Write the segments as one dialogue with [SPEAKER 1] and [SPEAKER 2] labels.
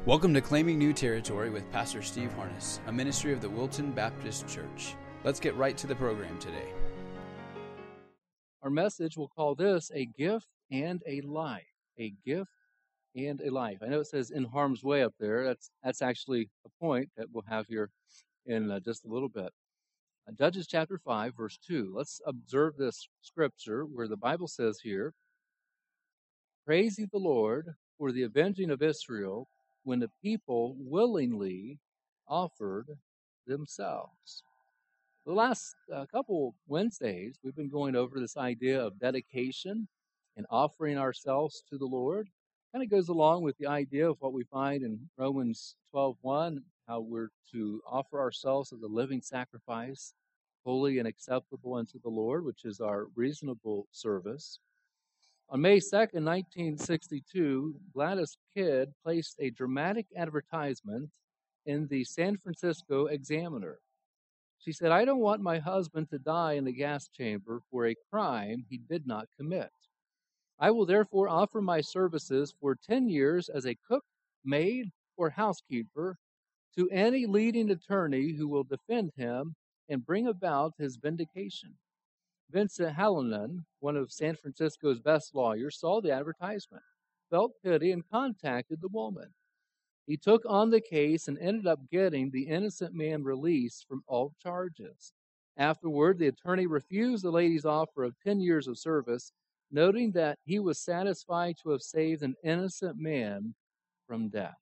[SPEAKER 1] Welcome to Claiming New Territory with Pastor Steve Harness, a ministry of the Wilton Baptist Church. Let's get right to the program today.
[SPEAKER 2] Our message, we'll call this A Gift and a Life. A Gift and a Life. I know it says in harm's way up there. That's actually a point that we'll have here in just a little bit. Judges chapter 5, verse 2. Let's observe this scripture where the Bible says here, Praise ye the Lord for the avenging of Israel when the people willingly offered themselves. The last couple Wednesdays, we've been going over this idea of dedication and offering ourselves to the Lord. Kind of goes along with the idea of what we find in Romans 12:1, how we're to offer ourselves as a living sacrifice, holy and acceptable unto the Lord, which is our reasonable service. On May 2nd, 1962, Gladys Kidd placed a dramatic advertisement in the San Francisco Examiner. She said, I don't want my husband to die in the gas chamber for a crime he did not commit. I will therefore offer my services for 10 years as a cook, maid, or housekeeper to any leading attorney who will defend him and bring about his vindication. Vincent Hallinan, one of San Francisco's best lawyers, saw the advertisement, felt pity, and contacted the woman. He took on the case and ended up getting the innocent man released from all charges. Afterward, the attorney refused the lady's offer of 10 years of service, noting that he was satisfied to have saved an innocent man from death.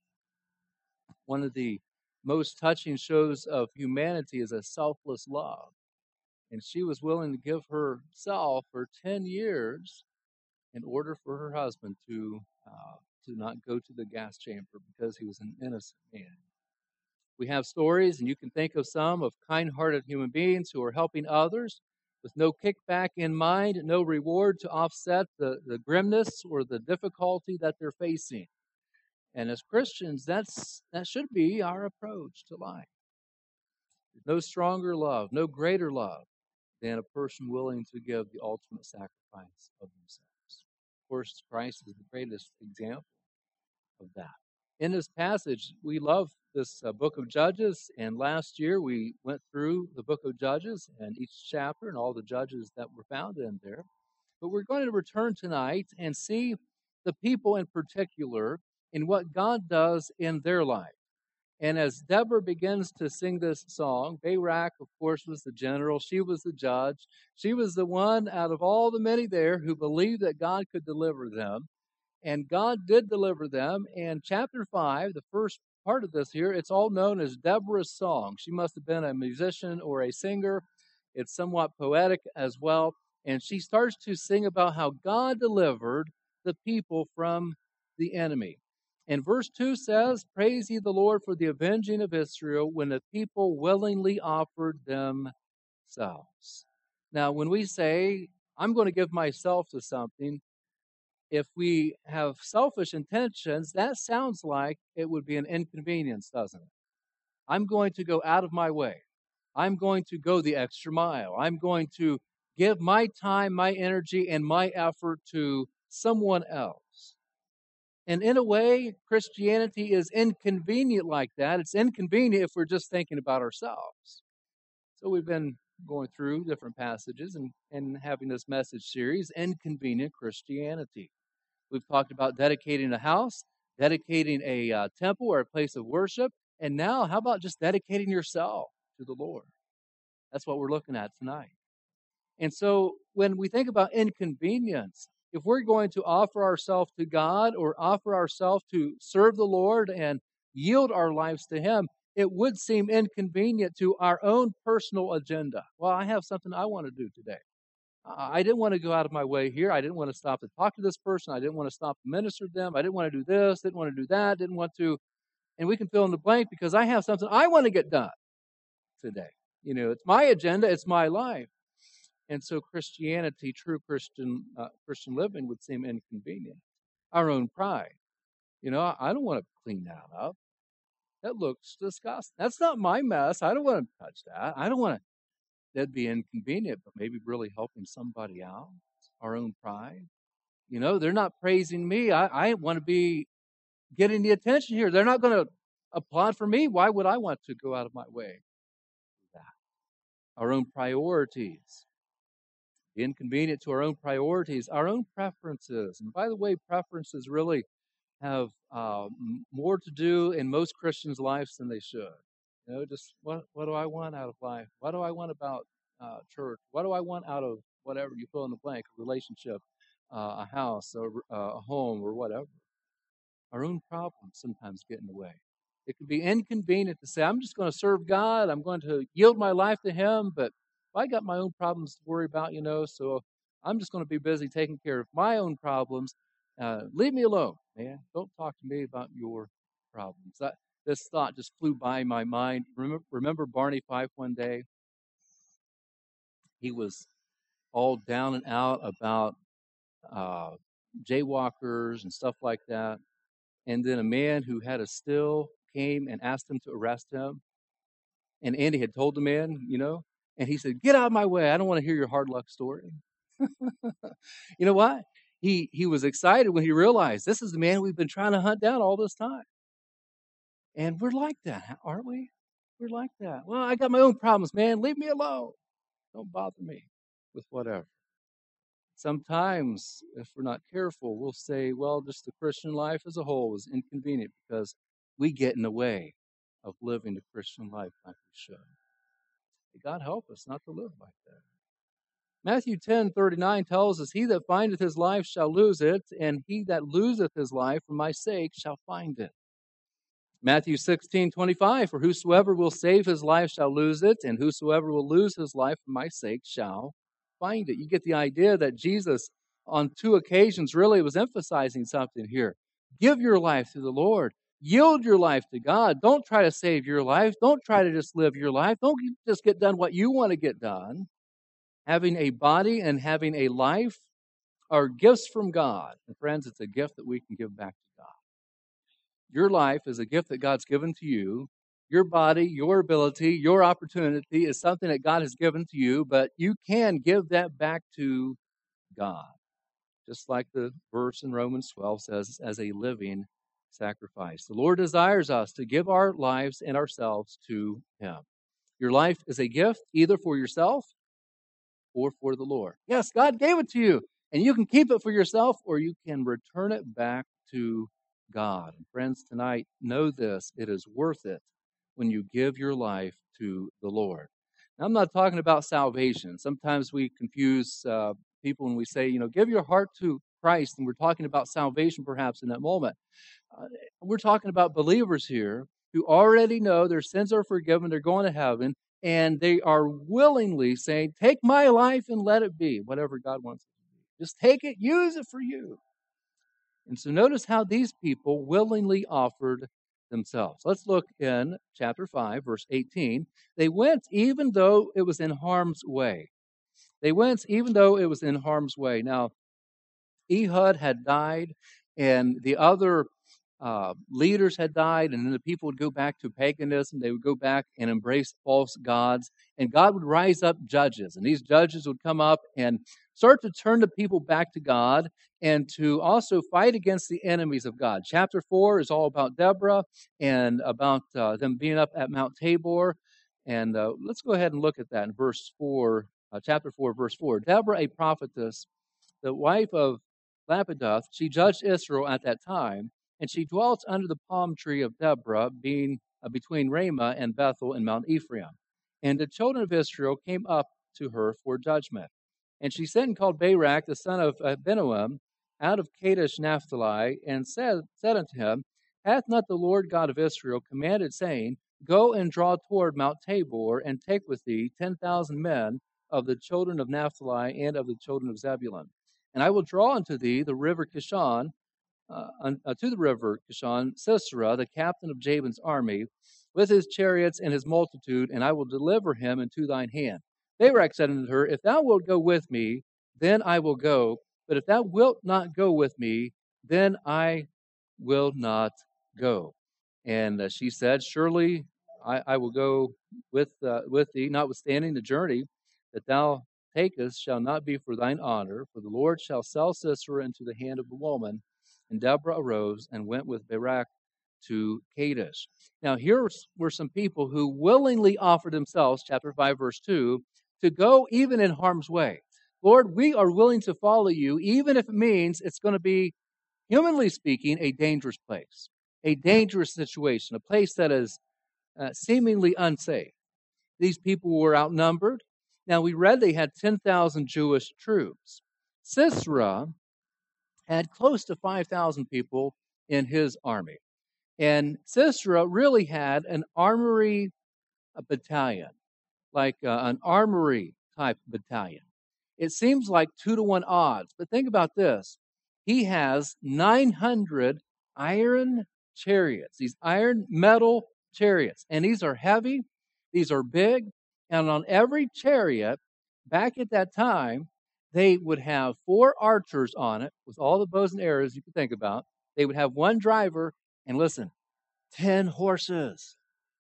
[SPEAKER 2] One of the most touching shows of humanity is a selfless love. And she was willing to give herself for 10 years in order for her husband to not go to the gas chamber because he was an innocent man. We have stories, and you can think of some, of kind-hearted human beings who are helping others with no kickback in mind, no reward to offset the grimness or the difficulty that they're facing. And as Christians, that should be our approach to life. There's no stronger love, no greater love than a person willing to give the ultimate sacrifice of themselves. Of course, Christ is the greatest example of that. In this passage, we love this book of Judges, and last year we went through the book of Judges and each chapter and all the judges that were found in there. But we're going to return tonight and see the people in particular in what God does in their life. And as Deborah begins to sing this song, Barak, of course, was the general. She was the judge. She was the one out of all the many there who believed that God could deliver them. And God did deliver them. And chapter 5, the first part of this here, it's all known as Deborah's song. She must have been a musician or a singer. It's somewhat poetic as well. And she starts to sing about how God delivered the people from the enemy. And verse 2 says, Praise ye the Lord for the avenging of Israel when the people willingly offered themselves. Now, when we say, I'm going to give myself to something, if we have selfish intentions, that sounds like it would be an inconvenience, doesn't it? I'm going to go out of my way. I'm going to go the extra mile. I'm going to give my time, my energy, and my effort to someone else. And in a way, Christianity is inconvenient like that. It's inconvenient if we're just thinking about ourselves. So we've been going through different passages and having this message series, Inconvenient Christianity. We've talked about dedicating a house, dedicating a temple or a place of worship, and now how about just dedicating yourself to the Lord? That's what we're looking at tonight. And so when we think about inconvenience, if we're going to offer ourselves to God or offer ourselves to serve the Lord and yield our lives to Him, it would seem inconvenient to our own personal agenda. Well, I have something I want to do today. I didn't want to go out of my way here. I didn't want to stop to talk to this person. I didn't want to stop to minister to them. I didn't want to do this, didn't want to do that, didn't want to. And we can fill in the blank because I have something I want to get done today. You know, it's my agenda, it's my life. And so Christianity, true Christian living would seem inconvenient. Our own pride. You know, I don't want to clean that up. That looks disgusting. That's not my mess. I don't want to touch that. I don't want to. That'd be inconvenient, but maybe really helping somebody out. Our own pride. You know, they're not praising me. I want to be getting the attention here. They're not going to applaud for me. Why would I want to go out of my way? Our own priorities, inconvenient to our own priorities, our own preferences. And by the way, preferences really have more to do in most Christians' lives than they should. Just what do I want out of life? What do I want about church? What do I want out of whatever you fill in the blank, a relationship, a house, or a home, or whatever. Our own problems sometimes get in the way. It can be inconvenient to say, I'm just going to serve God. I'm going to yield my life to Him, but I got my own problems to worry about, so I'm just going to be busy taking care of my own problems. Leave me alone, man. Don't talk to me about your problems. This thought just flew by my mind. Remember Barney Fife one day? He was all down and out about jaywalkers and stuff like that. And then a man who had a still came and asked him to arrest him. And Andy had told the man, and he said, "Get out of my way. I don't want to hear your hard luck story." You know what? He was excited when he realized this is the man we've been trying to hunt down all this time. And we're like that, aren't we? We're like that. Well, I got my own problems, man. Leave me alone. Don't bother me with whatever. Sometimes, if we're not careful, we'll say, well, just the Christian life as a whole is inconvenient because we get in the way of living the Christian life like we should. May God help us not to live like that. Matthew 10:39 tells us, "He that findeth his life shall lose it, and he that loseth his life for my sake shall find it." Matthew 16:25, "For whosoever will save his life shall lose it, and whosoever will lose his life for my sake shall find it." You get the idea that Jesus, on 2 occasions, really was emphasizing something here. Give your life to the Lord. Yield your life to God. Don't try to save your life. Don't try to just live your life. Don't just get done what you want to get done. Having a body and having a life are gifts from God. And friends, it's a gift that we can give back to God. Your life is a gift that God's given to you. Your body, your ability, your opportunity is something that God has given to you, but you can give that back to God. Just like the verse in Romans 12 says, as a living sacrifice. The Lord desires us to give our lives and ourselves to Him. Your life is a gift either for yourself or for the Lord. Yes, God gave it to you, and you can keep it for yourself or you can return it back to God. And friends, tonight, know this, it is worth it when you give your life to the Lord. Now, I'm not talking about salvation. Sometimes we confuse people when we say, give your heart to Christ, and we're talking about salvation perhaps in that moment. We're talking about believers here who already know their sins are forgiven, they're going to heaven, and they are willingly saying, take my life and let it be whatever God wants it to be. Just take it, use it for you. And so notice how these people willingly offered themselves. Let's look in chapter 5, verse 18. They went even though it was in harm's way. They went even though it was in harm's way. Now, Ehud had died, and the other leaders had died, and then the people would go back to paganism. They would go back and embrace false gods, and God would rise up judges, and these judges would come up and start to turn the people back to God and to also fight against the enemies of God. Chapter 4 is all about Deborah and about them being up at Mount Tabor, and let's go ahead and look at that in verse 4, chapter 4, verse 4. Deborah, a prophetess, the wife of Lapidoth, she judged Israel at that time, and she dwelt under the palm tree of Deborah, being between Ramah and Bethel in Mount Ephraim. And the children of Israel came up to her for judgment. And she sent and called Barak, the son of Abinoam, out of Kadesh Naphtali, and said unto him, Hath not the Lord God of Israel commanded, saying, Go and draw toward Mount Tabor, and take with thee 10,000 men of the children of Naphtali and of the children of Zebulun? And I will draw unto thee the river Kishon, to the river Kishon, Sisera, the captain of Jabin's army, with his chariots and his multitude, and I will deliver him into thine hand. Barak said unto her, If thou wilt go with me, then I will go. But if thou wilt not go with me, then I will not go. And she said, Surely I will go with thee, notwithstanding the journey that thou takest shall not be for thine honor, for the Lord shall sell Sisera into the hand of the woman. And Deborah arose and went with Barak to Kadesh. Now, here were some people who willingly offered themselves, chapter 5, verse 2, to go even in harm's way. Lord, we are willing to follow you, even if it means it's going to be, humanly speaking, a dangerous place, a dangerous situation, a place that is seemingly unsafe. These people were outnumbered. Now, we read they had 10,000 Jewish troops. Sisera had close to 5,000 people in his army. And Sisera really had an armory battalion, like an armory type battalion. It seems like 2-to-1 odds, but think about this. He has 900 iron chariots, these iron metal chariots, and these are heavy, these are big, and on every chariot, back at that time, they would have 4 archers on it with all the bows and arrows you could think about. They would have 1 driver, and listen, 10 horses.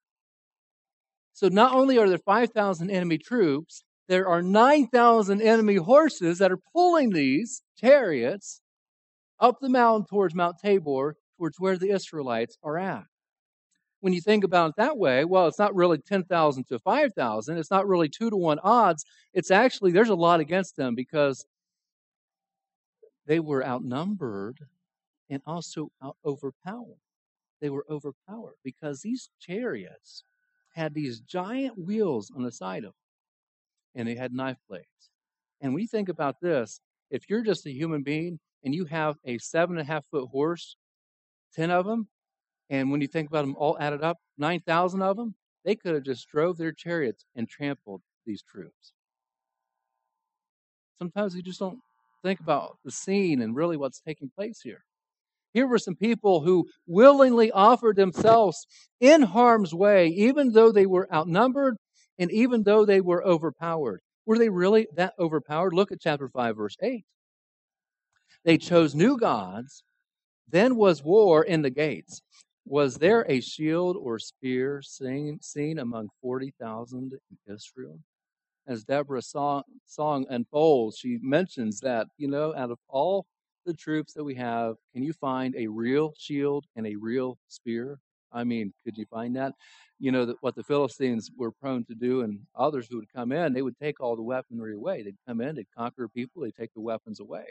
[SPEAKER 2] So not only are there 5,000 enemy troops, there are 9,000 enemy horses that are pulling these chariots up the mountain towards Mount Tabor, towards where the Israelites are at. When you think about it that way, well, it's not really 10,000 to 5,000. It's not really 2-to-1 odds. It's actually, there's a lot against them because they were outnumbered and also overpowered. They were overpowered because these chariots had these giant wheels on the side of them, and they had knife blades. And when you think about this, if you're just a human being and you have a 7.5-foot horse, 10 of them, and when you think about them all added up, 9,000 of them, they could have just drove their chariots and trampled these troops. Sometimes we just don't think about the scene and really what's taking place here. Here were some people who willingly offered themselves in harm's way, even though they were outnumbered and even though they were overpowered. Were they really that overpowered? Look at chapter 5, verse 8. They chose new gods. Then was war in the gates. Was there a shield or spear seen among 40,000 in Israel? As Deborah's song unfolds, she mentions that, out of all the troops that we have, can you find a real shield and a real spear? I mean, could you find that? What the Philistines were prone to do, and others who would come in, they would take all the weaponry away. They'd come in, they'd conquer people, they'd take the weapons away.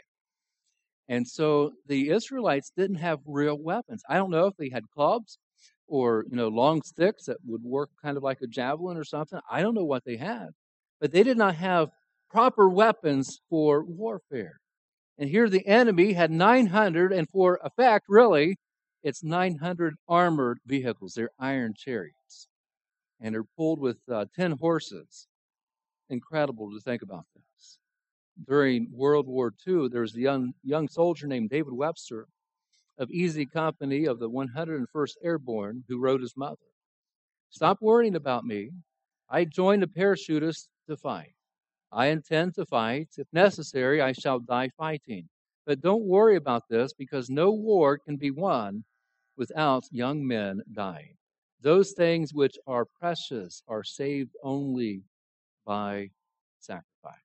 [SPEAKER 2] And so the Israelites didn't have real weapons. I don't know if they had clubs or, long sticks that would work kind of like a javelin or something. I don't know what they had. But they did not have proper weapons for warfare. And here the enemy had 900, and for a fact, really, it's 900 armored vehicles. They're iron chariots. And they're pulled with 10 horses. Incredible to think about this. During World War II, there was a young soldier named David Webster of Easy Company of the 101st Airborne who wrote his mother, "Stop worrying about me. I joined the parachutists to fight. I intend to fight. If necessary, I shall die fighting. But don't worry about this because no war can be won without young men dying. Those things which are precious are saved only by sacrifice."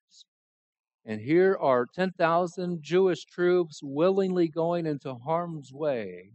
[SPEAKER 2] And here are 10,000 Jewish troops willingly going into harm's way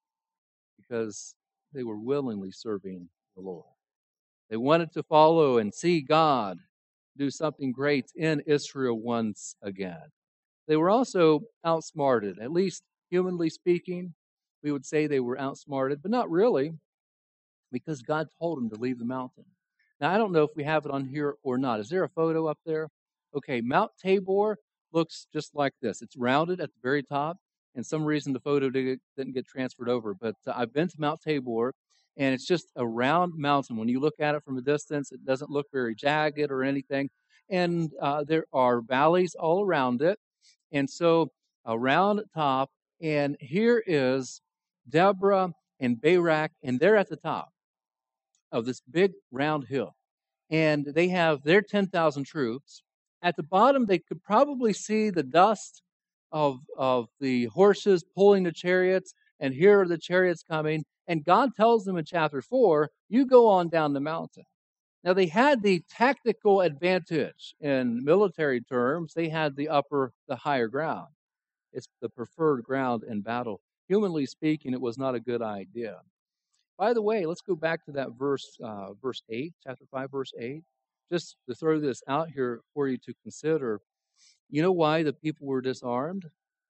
[SPEAKER 2] because they were willingly serving the Lord. They wanted to follow and see God do something great in Israel once again. They were also outsmarted, at least humanly speaking. We would say they were outsmarted, but not really, because God told them to leave the mountain. Now, I don't know if we have it on here or not. Is there a photo up there? Okay, Mount Tabor looks just like this. It's rounded at the very top, and some reason the photo didn't get transferred over. But I've been to Mount Tabor, and it's just a round mountain. When you look at it from a distance, it doesn't look very jagged or anything. And there are valleys all around it. And so around the top, and here is Deborah and Barak, and they're at the top of this big round hill. And they have their 10,000 troops. At the bottom, they could probably see the dust of the horses pulling the chariots, and here are the chariots coming. And God tells them in chapter 4, you go on down the mountain. Now, they had the tactical advantage. In military terms, they had the higher ground. It's the preferred ground in battle. Humanly speaking, it was not a good idea. By the way, let's go back to that verse 8, chapter 5, verse 8. Just to throw this out here for you to consider. You know why the people were disarmed?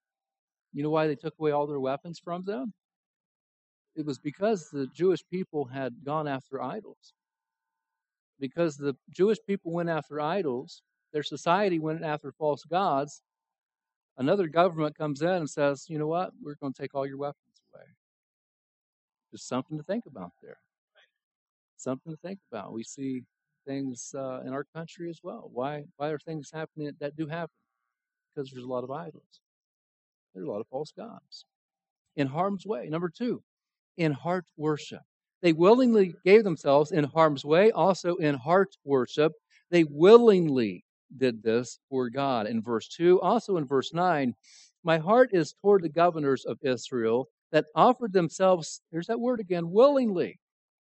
[SPEAKER 2] You know why they took away all their weapons from them? It was because the Jewish people had gone after idols. Because the Jewish people went after idols, their society went after false gods. Another government comes in and says, you know what, we're going to take all your weapons away. Just something to think about there. Something to think about. We see things in our country as well. Why are things happening that do happen? Because there's a lot of idols. There's a lot of false gods. In harm's way. Number 2, in heart worship. They willingly gave themselves in harm's way, also in heart worship. They willingly did this for God. In verse 2, also in verse 9, my heart is toward the governors of Israel that offered themselves, there's that word again, willingly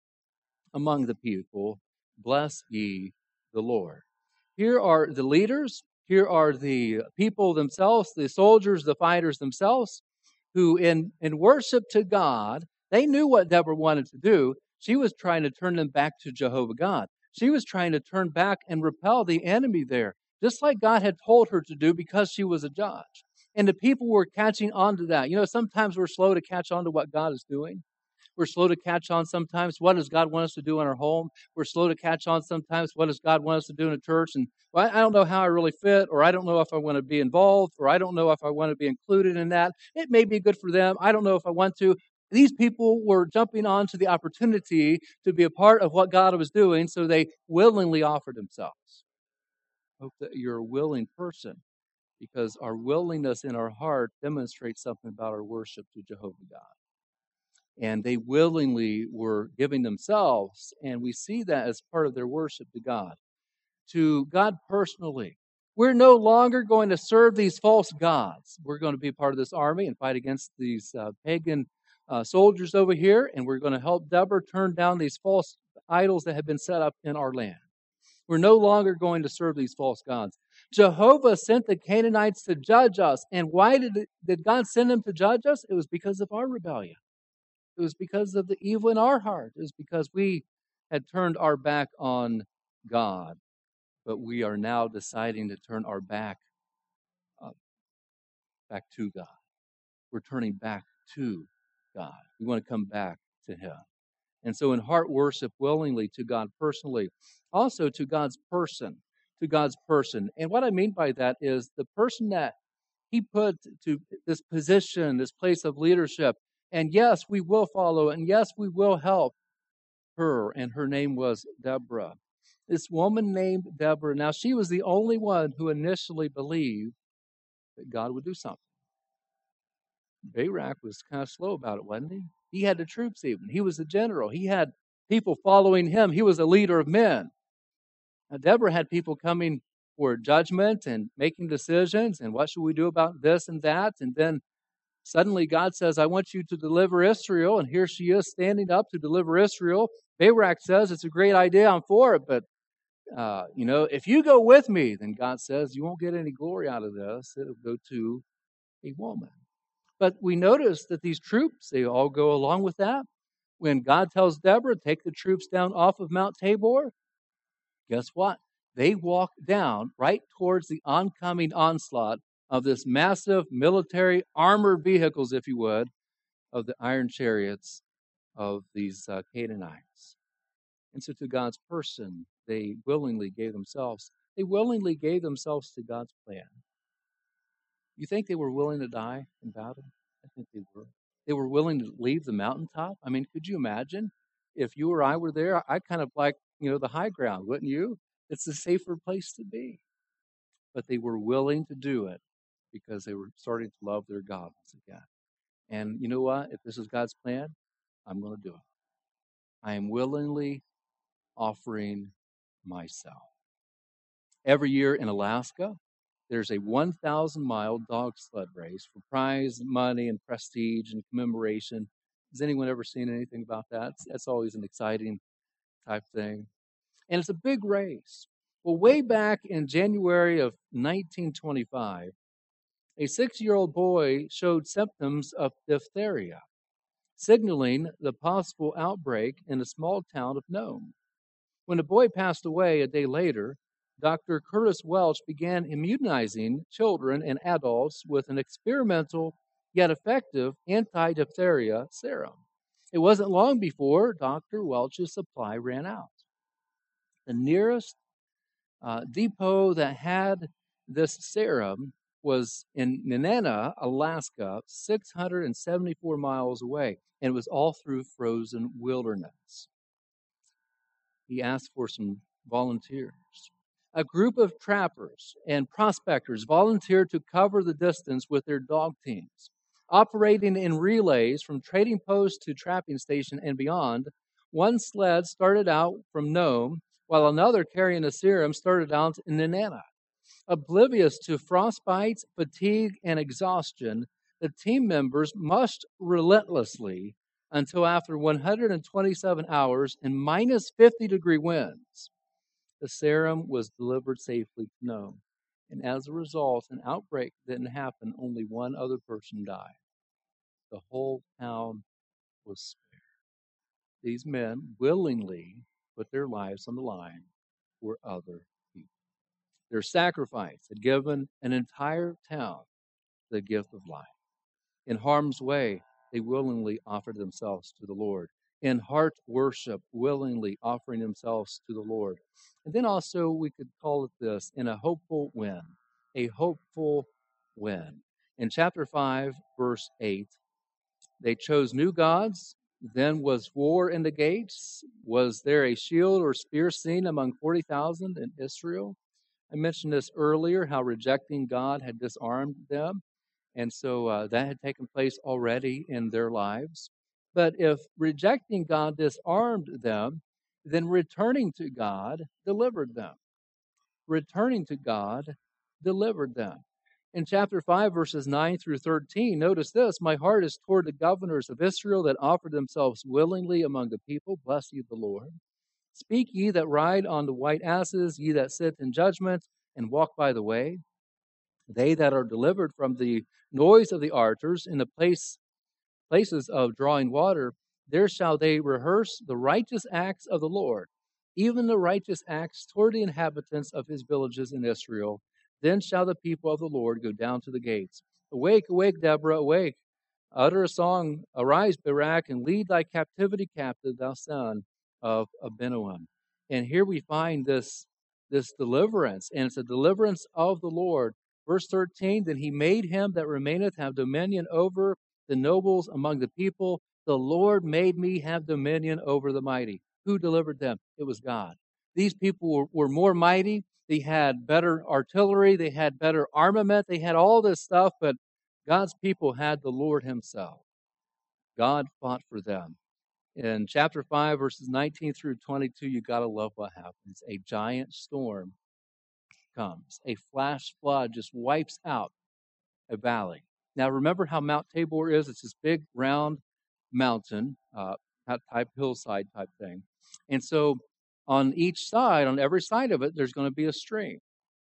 [SPEAKER 2] among the people. Bless ye the Lord. Here are the leaders. Here are the people themselves, the soldiers, the fighters themselves, who in worship to God, they knew what Deborah wanted to do. She was trying to turn them back to Jehovah God. She was trying to turn back and repel the enemy there, just like God had told her to do because she was a judge. And the people were catching on to that. You know, sometimes we're slow to catch on to what God is doing. We're slow to catch on sometimes. What does God want us to do in our home? We're slow to catch on sometimes. What does God want us to do in a church? And well, I don't know how I really fit, or I don't know if I want to be involved, or I don't know if I want to be included in that. It may be good for them. I don't know if I want to. These people were jumping onto the opportunity to be a part of what God was doing, so they willingly offered themselves. Hope that you're a willing person, because our willingness in our heart demonstrates something about our worship to Jehovah God. And they willingly were giving themselves, and we see that as part of their worship to God personally. We're no longer going to serve these false gods. We're going to be part of this army and fight against these pagan soldiers over here, and we're going to help Deborah turn down these false idols that have been set up in our land. We're no longer going to serve these false gods. Jehovah sent the Canaanites to judge us. And why did God send them to judge us? It was because of our rebellion. It was because of the evil in our heart. It was because we had turned our back on God. But we are now deciding to turn our back to God. We're turning back to God. We want to come back to Him. And so in heart worship, willingly to God personally, also to God's person, And what I mean by that is the person that He put to this position, this place of leadership. And yes, we will follow, and yes, we will help her. And her name was Deborah. This woman named Deborah. Now, she was the only one who initially believed that God would do something. Barak was kind of slow about it, wasn't he? He had the troops even. He was a general. He had people following him. He was a leader of men. Now, Deborah had people coming for judgment and making decisions, and what should we do about this and that? And then suddenly God says, I want you to deliver Israel, and here she is standing up to deliver Israel. Barak says, it's a great idea, I'm for it, but if you go with me, then God says, you won't get any glory out of this. It'll go to a woman. But we notice that these troops, they all go along with that. When God tells Deborah, take the troops down off of Mount Tabor, guess what? They walk down right towards the oncoming onslaught of this massive military armored vehicles, if you would, of the iron chariots of these Canaanites. And so to God's person, they willingly gave themselves. They willingly gave themselves to God's plan. You think they were willing to die in battle? I think they were. They were willing to leave the mountaintop. I mean, could you imagine if you or I were there? I kind of like, the high ground, wouldn't you? It's a safer place to be. But they were willing to do it because they were starting to love their God once again. And you know what? If this is God's plan, I'm going to do it. I am willingly offering myself. Every year in Alaska, there's a 1,000-mile dog sled race for prize money and prestige and commemoration. Has anyone ever seen anything about that? That's always an exciting type thing. And it's a big race. Well, way back in January of 1925, a 6-year-old boy showed symptoms of diphtheria, signaling the possible outbreak in the small town of Nome. When the boy passed away a day later, Dr. Curtis Welch began immunizing children and adults with an experimental yet effective anti-diphtheria serum. It wasn't long before Dr. Welch's supply ran out. The nearest depot that had this serum was in Nenana, Alaska, 674 miles away, and it was all through frozen wilderness. He asked for some volunteers. A group of trappers and prospectors volunteered to cover the distance with their dog teams. Operating in relays from trading post to trapping station and beyond, one sled started out from Nome, while another carrying the serum started out in Nenana. Oblivious to frostbite, fatigue, and exhaustion, the team members mushed relentlessly until after 127 hours and minus 50-degree winds, the serum was delivered safely to Nome. And as a result, an outbreak didn't happen. Only one other person died. The whole town was spared. These men willingly put their lives on the line for other people. Their sacrifice had given an entire town the gift of life. In harm's way, they willingly offered themselves to the Lord. In heart worship, willingly offering themselves to the Lord. And then also we could call it this, in a hopeful win. A hopeful win. In chapter 5, verse 8, they chose new gods. Then was war in the gates? Was there a shield or spear seen among 40,000 in Israel? I mentioned this earlier, how rejecting God had disarmed them. And so that had taken place already in their lives. But if rejecting God disarmed them, then returning to God delivered them. Returning to God delivered them. In chapter 5, verses 9 through 13, notice this: my heart is toward the governors of Israel that offered themselves willingly among the people. Bless you, the Lord. Speak ye that ride on the white asses, ye that sit in judgment and walk by the way. They that are delivered from the noise of the archers in the places of drawing water, there shall they rehearse the righteous acts of the Lord, even the righteous acts toward the inhabitants of his villages in Israel. Then shall the people of the Lord go down to the gates. Awake, awake, Deborah, awake. Utter a song, arise, Barak, and lead thy captivity captive, thou son of Abinoam. And here we find this deliverance, and it's a deliverance of the Lord. Verse 13, then he made him that remaineth have dominion over the nobles among the people. The Lord made me have dominion over the mighty. Who delivered them? It was God. These people were more mighty. They had better artillery. They had better armament. They had all this stuff, but God's people had the Lord himself. God fought for them. In chapter 5, verses 19 through 22, you got to love what happens. A giant storm comes. A flash flood just wipes out a valley. Now, remember how Mount Tabor is? It's this big, round mountain, type hillside type thing. And so on each side, on every side of it, there's going to be a stream.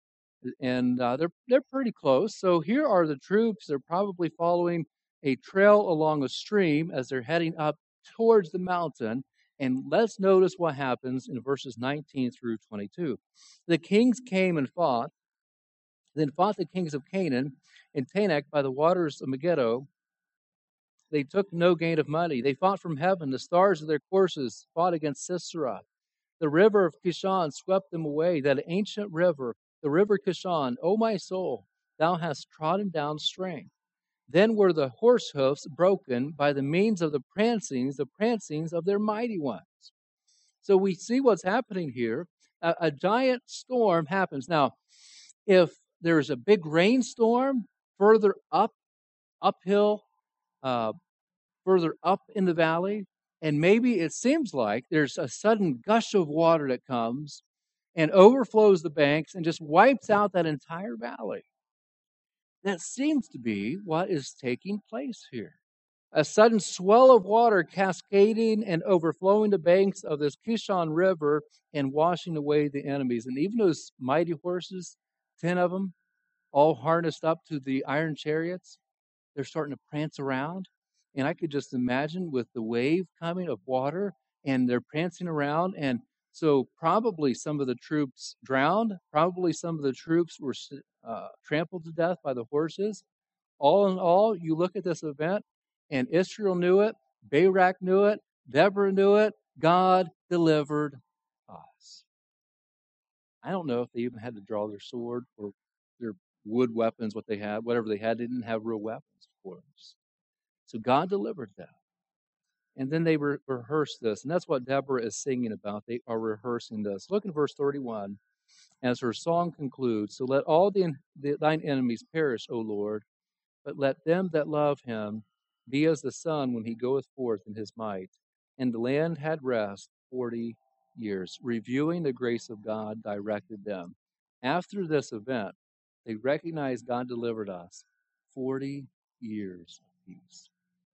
[SPEAKER 2] And they're pretty close. So here are the troops. They're probably following a trail along a stream as they're heading up towards the mountain. And let's notice what happens in verses 19 through 22. The kings came and fought, then fought the kings of Canaan and Tanakh by the waters of Megiddo. They took no gain of money. They fought from heaven. The stars of their courses fought against Sisera. The river of Kishon swept them away, that ancient river, the river Kishon. O my soul, thou hast trodden down strength. Then were the horse hoofs broken by the means of the prancings of their mighty ones. So we see what's happening here. A giant storm happens. Now, if there's a big rainstorm further uphill, further up in the valley, and maybe it seems like there's a sudden gush of water that comes and overflows the banks and just wipes out that entire valley. That seems to be what is taking place here. A sudden swell of water cascading and overflowing the banks of this Kishon River and washing away the enemies. And even those mighty horses, 10 of them, all harnessed up to the iron chariots, they're starting to prance around. And I could just imagine with the wave coming of water, and they're prancing around. And so probably some of the troops drowned. Probably some of the troops were trampled to death by the horses. All in all, you look at this event, and Israel knew it, Barak knew it, Deborah knew it. God delivered us. I don't know if they even had to draw their sword or their wood weapons, what they had, whatever they had. They didn't have real weapons, of course. So God delivered them. And then they rehearsed this. And that's what Deborah is singing about. They are rehearsing this. Look in verse 31 as her song concludes. So let all thine enemies perish, O Lord, but let them that love him be as the sun when he goeth forth in his might. And the land had rest 40 years. Reviewing the grace of God directed them. After this event, they recognized God delivered us. 40 years of peace.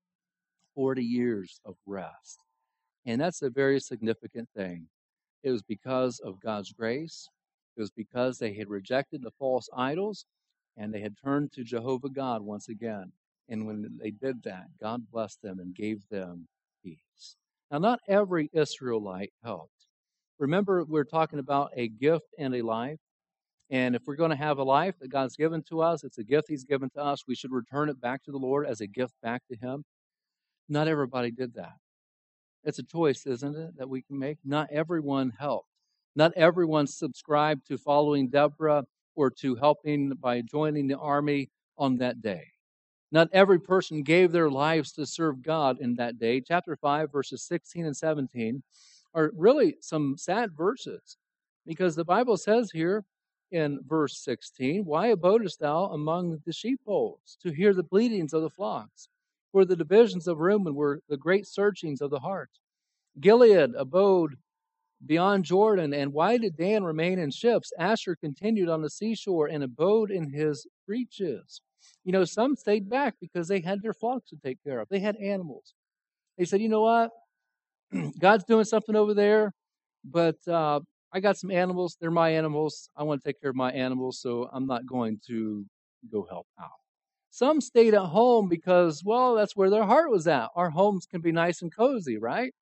[SPEAKER 2] 40 years of rest. And that's a very significant thing. It was because of God's grace. It was because they had rejected the false idols and they had turned to Jehovah God once again. And when they did that, God blessed them and gave them peace. Now, not every Israelite helped. Remember, we're talking about a gift and a life. And if we're going to have a life that God's given to us, it's a gift He's given to us, we should return it back to the Lord as a gift back to Him. Not everybody did that. It's a choice, isn't it, that we can make? Not everyone helped. Not everyone subscribed to following Deborah or to helping by joining the army on that day. Not every person gave their lives to serve God in that day. Chapter 5, verses 16 and 17 are really some sad verses because the Bible says here in verse 16, why abodest thou among the sheepfolds to hear the bleatings of the flocks? For the divisions of Reuben were the great searchings of the heart. Gilead abode beyond Jordan, and why did Dan remain in ships? Asher continued on the seashore and abode in his breaches. You know, some stayed back because they had their flocks to take care of. They had animals. They said, you know what? God's doing something over there, but I got some animals. They're my animals. I want to take care of my animals, so I'm not going to go help out. Some stayed at home because, well, that's where their heart was at. Our homes can be nice and cozy, right?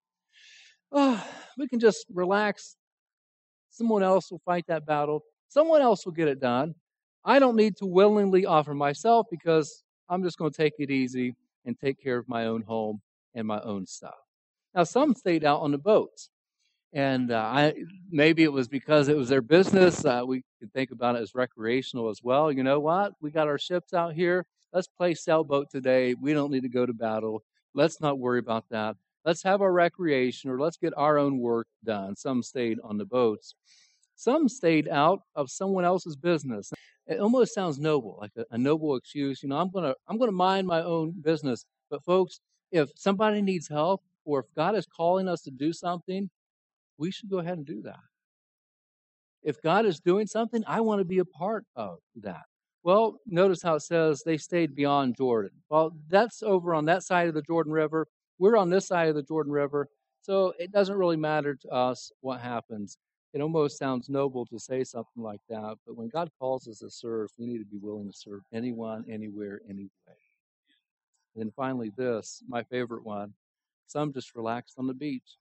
[SPEAKER 2] Oh, we can just relax. Someone else will fight that battle. Someone else will get it done. I don't need to willingly offer myself because I'm just going to take it easy and take care of my own home and my own stuff. Now, some stayed out on the boats. And maybe it was because it was their business. We could think about it as recreational as well. You know what? We got our ships out here. Let's play sailboat today. We don't need to go to battle. Let's not worry about that. Let's have our recreation or let's get our own work done. Some stayed on the boats. Some stayed out of someone else's business. It almost sounds noble, like a noble excuse. You know, I'm gonna mind my own business. But folks, if somebody needs help or if God is calling us to do something, we should go ahead and do that. If God is doing something, I want to be a part of that. Well, notice how it says they stayed beyond Jordan. Well, that's over on that side of the Jordan River. We're on this side of the Jordan River. So it doesn't really matter to us what happens. It almost sounds noble to say something like that. But when God calls us to serve, we need to be willing to serve anyone, anywhere, anyway. And then finally, this, my favorite one. Some just relaxed on the beach.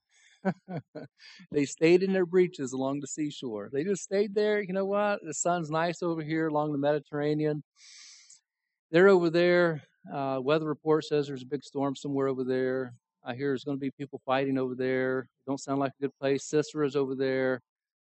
[SPEAKER 2] They stayed in their breeches along the seashore. They just stayed there. You know what? The sun's nice over here along the Mediterranean. They're over there. Weather report says there's a big storm somewhere over there. I hear there's going to be people fighting over there. Don't sound like a good place. Sisera's over there.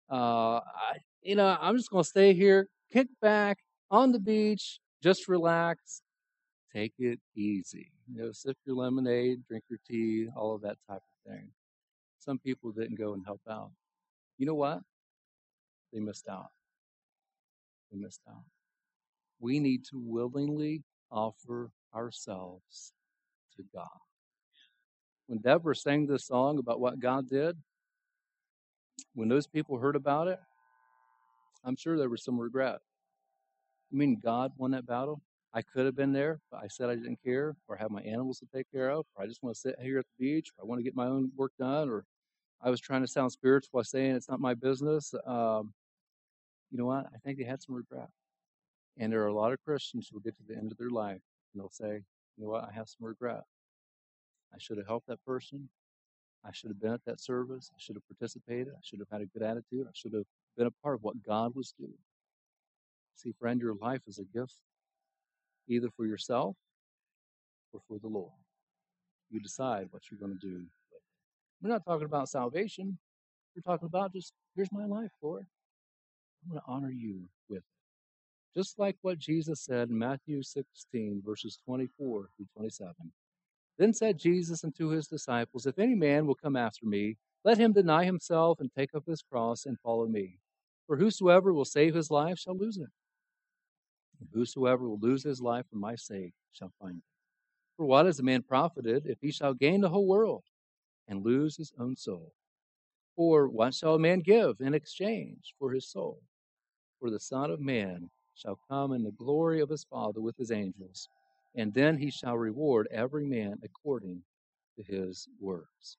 [SPEAKER 2] I'm just going to stay here, kick back on the beach, just relax, take it easy. You know, sip your lemonade, drink your tea, all of that type of thing. Some people didn't go and help out. You know what? They missed out. They missed out. We need to willingly offer ourselves to God. When Deborah sang this song about what God did, when those people heard about it, I'm sure there was some regret. You mean God won that battle? I could have been there, but I said I didn't care, or have my animals to take care of, or I just want to sit here at the beach, or I want to get my own work done, or I was trying to sound spiritual by saying it's not my business. You know what? I think they had some regret. And there are a lot of Christians who will get to the end of their life and they'll say, you know what? I have some regret. I should have helped that person. I should have been at that service. I should have participated. I should have had a good attitude. I should have been a part of what God was doing. See, friend, your life is a gift, either for yourself or for the Lord. You decide what you're going to do. We're not talking about salvation. We're talking about just, here's my life, Lord. I'm going to honor you with it. Just like what Jesus said in Matthew 16, verses 24 through 27. Then said Jesus unto his disciples, If any man will come after me, let him deny himself and take up his cross and follow me. For whosoever will save his life shall lose it. And whosoever will lose his life for my sake shall find it. For what is a man profited if he shall gain the whole world and lose his own soul? Or what shall a man give in exchange for his soul? For the Son of Man shall come in the glory of his Father with his angels, and then he shall reward every man according to his works.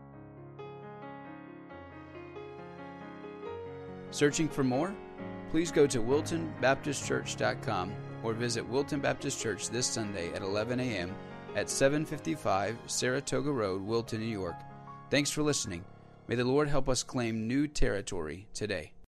[SPEAKER 1] Searching for more? Please go to wiltonbaptistchurch.com or visit Wilton Baptist Church this Sunday at 11 a.m. at 755 Saratoga Road, Wilton, New York. Thanks for listening. May the Lord help us claim new territory today.